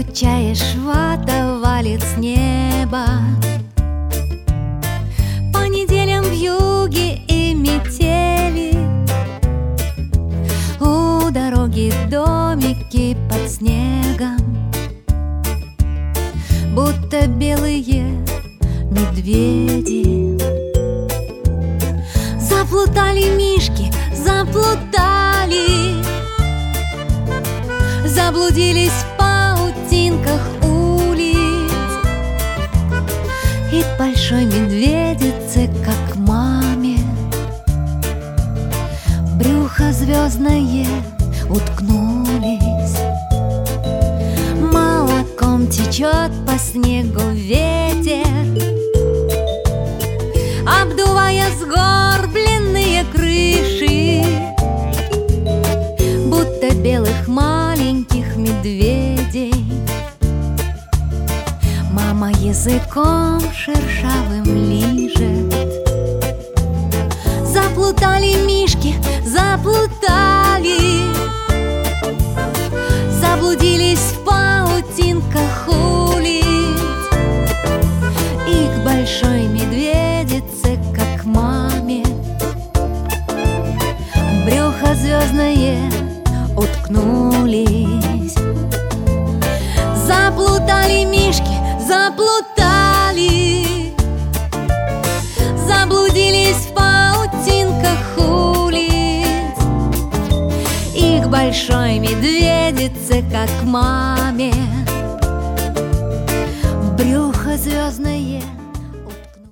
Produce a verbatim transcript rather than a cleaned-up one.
Чаешь, вата валит с неба. По неделям вьюги и метели. У дороги домики под снегом, будто белые медведи. Заплутали мишки, заплутали, заблудились в паутинках улиц. И к большой медведице, как маме, в брюхо звездное уткнулись. Молоком течет по снегу ветер, обдувая сгорбленные крыши, будто белых маленьких медведей. Мама языком шершавым лижет. Заплутали мишки, заплутали, заблудились в паутинках улиц. И к большой медведице, как маме, в брюхо звездное уткнулись. Заплутали мишки, заплутали, заблудились в паутинках улиц. И к большой медведице, как маме, в брюхо звездное